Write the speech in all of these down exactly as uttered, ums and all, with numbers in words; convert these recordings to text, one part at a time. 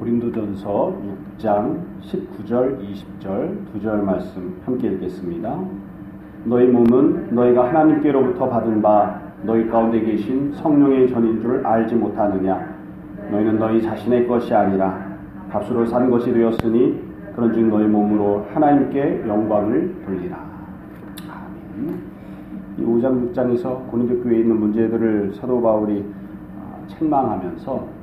고린도전서 육 장 십구 절 이십 절 두 절 말씀 함께 읽겠습니다. 너희 몸은 너희가 하나님께로부터 받은 바 너희 가운데 계신 성령의 전인 줄 알지 못하느냐. 너희는 너희 자신의 것이 아니라 값으로 산 것이 되었으니 그런즉 너희 몸으로 하나님께 영광을 돌리라. 아멘. 이 오 장 육 장에서 고린도 교회에 있는 문제들을 사도 바울이 책망하면서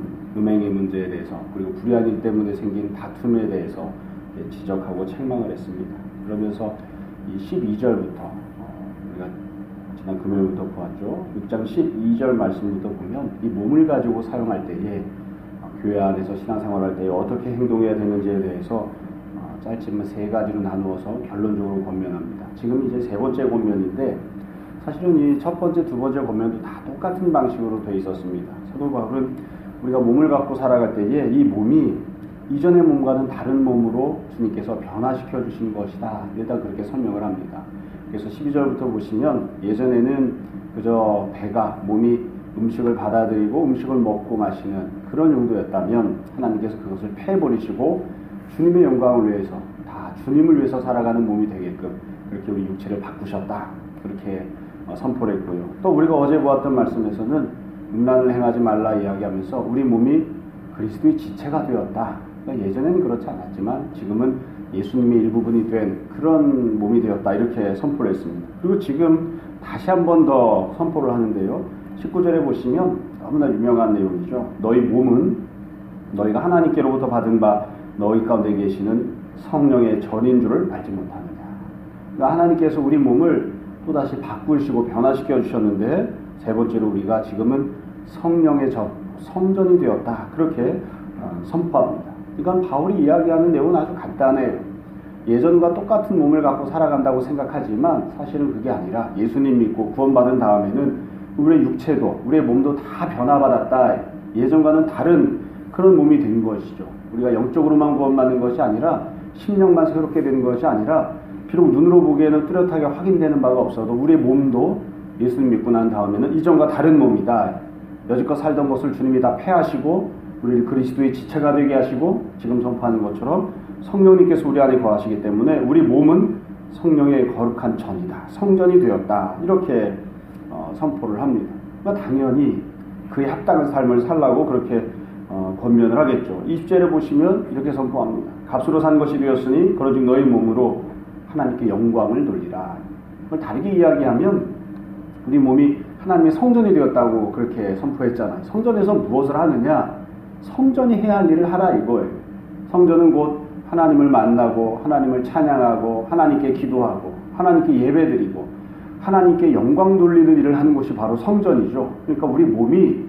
음행의 문제에 대해서 그리고 불의한 일 때문에 생긴 다툼에 대해서 지적하고 책망을 했습니다. 그러면서 이 십이 절부터 우리가 지난 금요일부터 보았죠. 육 장 십이 절 말씀부터 보면 이 몸을 가지고 사용할 때에 교회 안에서 신앙생활할 때에 어떻게 행동해야 되는지에 대해서 짧지만 세 가지로 나누어서 결론적으로 권면합니다. 지금 이제 세 번째 권면인데 사실은 이 첫 번째, 두 번째 권면도 다 똑같은 방식으로 되어 있었습니다. 사도 바울은 우리가 몸을 갖고 살아갈 때에 이 몸이 이전의 몸과는 다른 몸으로 주님께서 변화시켜 주신 것이다. 일단 그렇게 설명을 합니다. 그래서 십이 절부터 보시면 예전에는 그저 배가 몸이 음식을 받아들이고 음식을 먹고 마시는 그런 용도였다면 하나님께서 그것을 패버리시고 주님의 영광을 위해서 다 주님을 위해서 살아가는 몸이 되게끔 그렇게 우리 육체를 바꾸셨다. 그렇게 선포를 했고요. 또 우리가 어제 보았던 말씀에서는 음란을 행하지 말라 이야기하면서 우리 몸이 그리스도의 지체가 되었다. 그러니까 예전에는 그렇지 않았지만 지금은 예수님의 일부분이 된 그런 몸이 되었다. 이렇게 선포를 했습니다. 그리고 지금 다시 한 번 더 선포를 하는데요. 십구 절에 보시면 너무나 유명한 내용이죠. 너희 몸은 너희가 하나님께로부터 받은 바 너희 가운데 계시는 성령의 전인 줄을 알지 못하느냐. 그러니까 하나님께서 우리 몸을 또다시 바꾸시고 변화시켜 주셨는데 세 번째로 우리가 지금은 성령의 전, 성전이 되었다. 그렇게 선포합니다. 그러니까 바울이 이야기하는 내용은 아주 간단해요. 예전과 똑같은 몸을 갖고 살아간다고 생각하지만 사실은 그게 아니라 예수님 믿고 구원받은 다음에는 우리의 육체도 우리의 몸도 다 변화받았다. 예전과는 다른 그런 몸이 된 것이죠. 우리가 영적으로만 구원받는 것이 아니라 심령만 새롭게 되는 것이 아니라 비록 눈으로 보기에는 뚜렷하게 확인되는 바가 없어도 우리의 몸도 예수님 믿고 난 다음에는 이전과 다른 몸이다. 여지껏 살던 것을 주님이 다 패하시고 우리를 그리스도의 지체가 되게 하시고 지금 선포하는 것처럼 성령님께서 우리 안에 거하시기 때문에 우리 몸은 성령의 거룩한 전이다. 성전이 되었다. 이렇게 어, 선포를 합니다. 그러니까 당연히 그에 합당한 삶을 살라고 그렇게 어, 권면을 하겠죠. 이십 절에 보시면 이렇게 선포합니다. 값으로 산 것이 되었으니 그런즉 너희 몸으로 하나님께 영광을 돌리라. 그걸 다르게 이야기하면 우리 몸이 하나님의 성전이 되었다고 그렇게 선포했잖아요. 성전에서 무엇을 하느냐? 성전이 해야 할 일을 하라 이거예요. 성전은 곧 하나님을 만나고 하나님을 찬양하고 하나님께 기도하고 하나님께 예배드리고 하나님께 영광 돌리는 일을 하는 곳이 바로 성전이죠. 그러니까 우리 몸이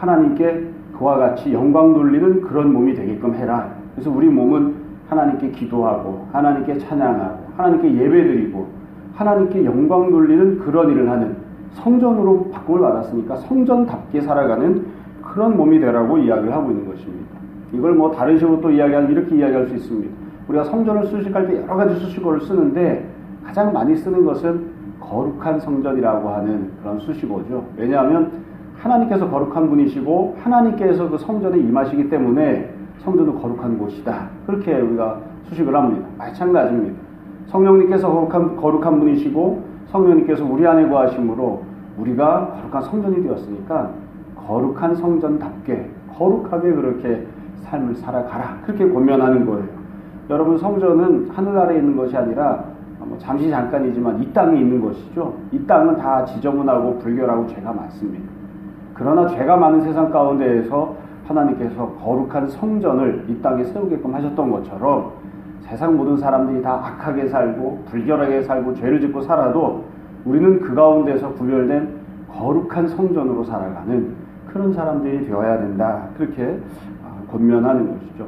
하나님께 그와 같이 영광 돌리는 그런 몸이 되게끔 해라. 그래서 우리 몸은 하나님께 기도하고 하나님께 찬양하고 하나님께 예배드리고 하나님께 영광 돌리는 그런 일을 하는 성전으로 바꿈을 받았으니까 성전답게 살아가는 그런 몸이 되라고 이야기를 하고 있는 것입니다. 이걸 뭐 다른 식으로 또 이야기하면 이렇게 이야기할 수 있습니다. 우리가 성전을 수식할 때 여러 가지 수식어를 쓰는데 가장 많이 쓰는 것은 거룩한 성전이라고 하는 그런 수식어죠. 왜냐하면 하나님께서 거룩한 분이시고 하나님께서 그 성전에 임하시기 때문에 성전은 거룩한 곳이다. 그렇게 우리가 수식을 합니다. 마찬가지입니다. 성령님께서 거룩한, 거룩한 분이시고 성령님께서 우리 안에 거하심으로 우리가 거룩한 성전이 되었으니까 거룩한 성전답게 거룩하게 그렇게 삶을 살아가라. 그렇게 권면하는 거예요. 여러분 성전은 하늘 아래에 있는 것이 아니라 뭐 잠시 잠깐이지만 이 땅에 있는 것이죠. 이 땅은 다 지저분하고 불결하고 죄가 많습니다. 그러나 죄가 많은 세상 가운데에서 하나님께서 거룩한 성전을 이 땅에 세우게끔 하셨던 것처럼 세상 모든 사람들이 다 악하게 살고 불결하게 살고 죄를 짓고 살아도 우리는 그 가운데서 구별된 거룩한 성전으로 살아가는 그런 사람들이 되어야 된다. 그렇게 권면하는 것이죠.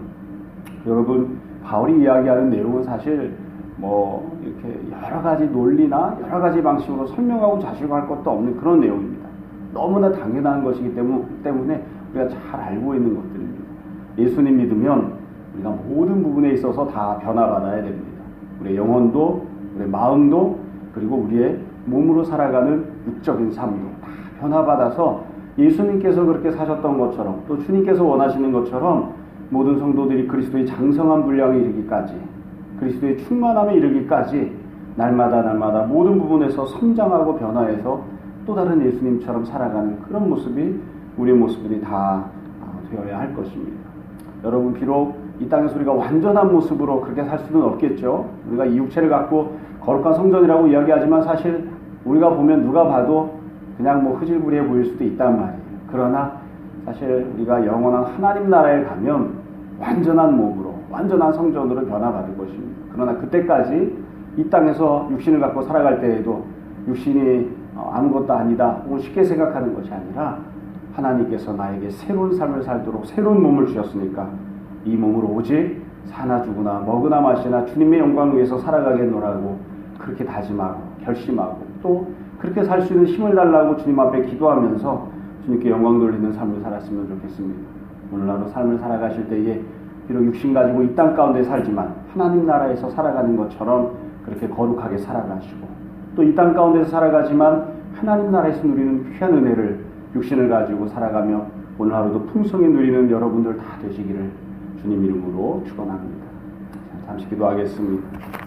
여러분 바울이 이야기하는 내용은 사실 뭐 이렇게 여러 가지 논리나 여러 가지 방식으로 설명하고 자시고 할 것도 없는 그런 내용입니다. 너무나 당연한 것이기 때문에 우리가 잘 알고 있는 것들입니다. 예수님 믿으면 우리가 모든 부분에 있어서 다 변화받아야 됩니다. 우리의 영혼도 우리의 마음도 그리고 우리의 몸으로 살아가는 육적인 삶도 다 변화받아서 예수님께서 그렇게 사셨던 것처럼 또 주님께서 원하시는 것처럼 모든 성도들이 그리스도의 장성한 분량에 이르기까지, 그리스도의 충만함에 이르기까지 날마다 날마다 모든 부분에서 성장하고 변화해서 또 다른 예수님처럼 살아가는 그런 모습이 우리의 모습들이 다 되어야 할 것입니다. 여러분, 비록 이 땅에서 우리가 완전한 모습으로 그렇게 살 수는 없겠죠. 우리가 이 육체를 갖고 거룩한 성전이라고 이야기하지만 사실 우리가 보면 누가 봐도 그냥 뭐 흐질부리해 보일 수도 있단 말이에요. 그러나 사실 우리가 영원한 하나님 나라에 가면 완전한 몸으로, 완전한 성전으로 변화받을 것입니다. 그러나 그때까지 이 땅에서 육신을 갖고 살아갈 때에도 육신이 아무것도 아니다 혹은 쉽게 생각하는 것이 아니라 하나님께서 나에게 새로운 삶을 살도록 새로운 몸을 주셨으니까 이 몸으로 오직 사나 죽으나 먹으나 마시나 주님의 영광을 위해서 살아가겠노라고 그렇게 다짐하고 결심하고 또 그렇게 살 수 있는 힘을 달라고 주님 앞에 기도하면서 주님께 영광 돌리는 삶을 살았으면 좋겠습니다. 오늘 하루 삶을 살아가실 때에 비록 육신 가지고 이 땅 가운데 살지만 하나님 나라에서 살아가는 것처럼 그렇게 거룩하게 살아가시고 또 이 땅 가운데서 살아가지만 하나님 나라에서 누리는 귀한 은혜를 육신을 가지고 살아가며 오늘 하루도 풍성히 누리는 여러분들 다 되시기를 주님 이름으로 축원합니다. 잠시 기도하겠습니다.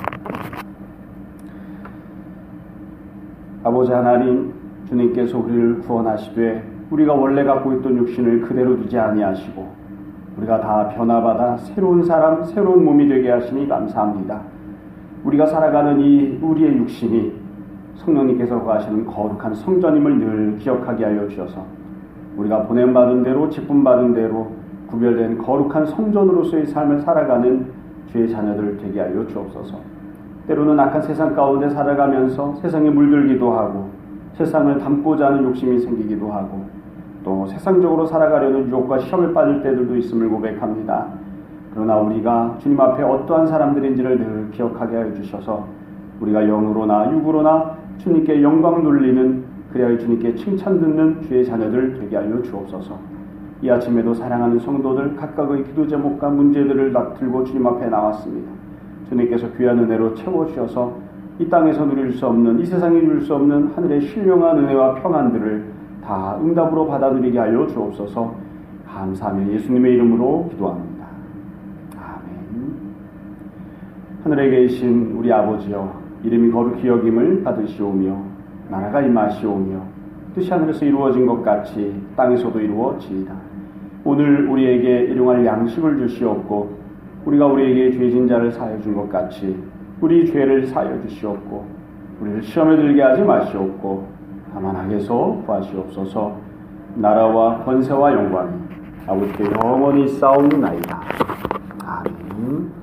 아버지 하나님, 주님께서 우리를 구원하시되 우리가 원래 갖고 있던 육신을 그대로 두지 아니하시고 우리가 다 변화받아 새로운 사람, 새로운 몸이 되게 하시니 감사합니다. 우리가 살아가는 이 우리의 육신이 성령님께서 거하시는 거룩한 성전임을 늘 기억하게 하여 주셔서 우리가 보냄받은 대로 직분받은 대로 구별된 거룩한 성전으로서의 삶을 살아가는 주의 자녀들 되게 하여 주옵소서. 때로는 악한 세상 가운데 살아가면서 세상에 물들기도 하고 세상을 닮고자 하는 욕심이 생기기도 하고 또 세상적으로 살아가려는 유혹과 시험에 빠질 때들도 있음을 고백합니다. 그러나 우리가 주님 앞에 어떠한 사람들인지를 늘 기억하게 하여 주셔서 우리가 영으로나 육으로나 주님께 영광 돌리는 그리하여 주님께 칭찬 듣는 주의 자녀들 되게 하여 주옵소서. 이 아침에도 사랑하는 성도들 각각의 기도 제목과 문제들을 들고 주님 앞에 나왔습니다. 주님께서 귀한 은혜로 채워주셔서 이 땅에서 누릴 수 없는, 이 세상에 누릴 수 없는 하늘의 신령한 은혜와 평안들을 다 응답으로 받아 누리게 하여 주옵소서. 감사하며 예수님의 이름으로 기도합니다. 아멘. 하늘에 계신 우리 아버지여, 이름이 거룩히 여김을 받으시오며 나라가 임하시오며 뜻이 하늘에서 이루어진 것 같이 땅에서도 이루어지이다. 오늘 우리에게 일용할 양식을 주시옵고 우리가 우리에게 죄진 자를 사하여 준 것 같이 우리 죄를 사하여 주시옵고 우리를 시험에 들게 하지 마시옵고 다만 악에서 구하시옵소서. 나라와 권세와 영광이 아버지께 영원히 싸움나이다.